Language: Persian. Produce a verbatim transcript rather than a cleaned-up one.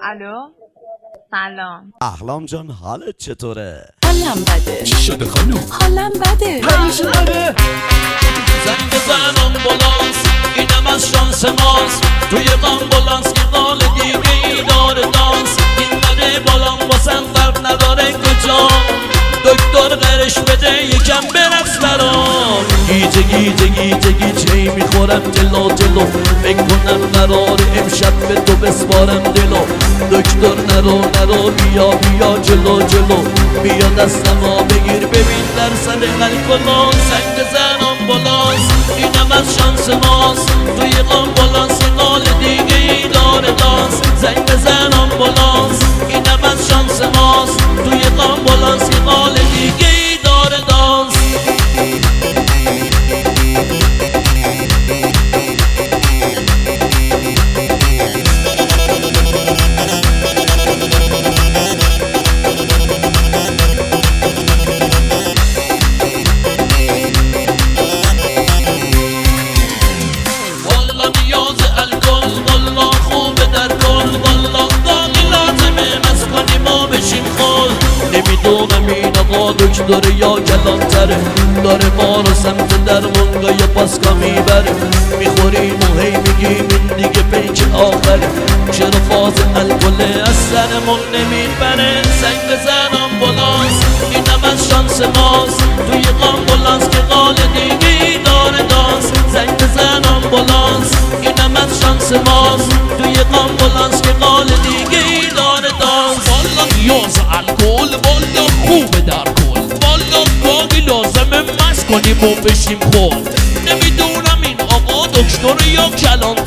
الو سلام. احلام جان حالت چطوره؟ حالم بده. چی شده خانوم؟ حالم بده. حالش بده. زنگ بزن آمبولانس، اینم از شانس ماست. توی آمبولانس یه قال دیگه ای داره دانس. این بده بالام واسم فرق نداره کجا، دکتر قرش بده یکم برقص برام. گیجه گیجه گیجه گیجه میخورم جلو جلو، فکر کنم قرار امشب به تو بسپارم دلو. دکتر نرو نرو بیا بیا جلو جلو، بیا دستمو بگیر ببین درصد الکلون. زنگ بزن آمبولانس، اینم از شانس ماست. توی آمبولانس یه قال دیگه ای داره دانس. زنگ بزن آمبولانس، اینم از شانس ماست. توی آمبولانس یه قال دیگه ای داره دانس. نمیدونم این آقا دکتر یا کلانتره، داره ما رو سمت درمونگاه یا پاسکا میبره. میخوریم و هی میگیم این دیگه پیک آخره، چرا فاز الکل از سرمون نمیبره. زنگ بزن آمبولانس، اینم از شانس ماست. توی آمبولانس که قال دیگه ای داره دانس. زنگ بزن آمبولانس، اینم از شانس ماست. توی آمبولانس که قال دیگه ای داره دانس. والا نیاز الکل، والا خوبه در کل، والا گاهی لازمه مست کنیم و بشیم خود. نمیدونم این آقا دکتر یا کلان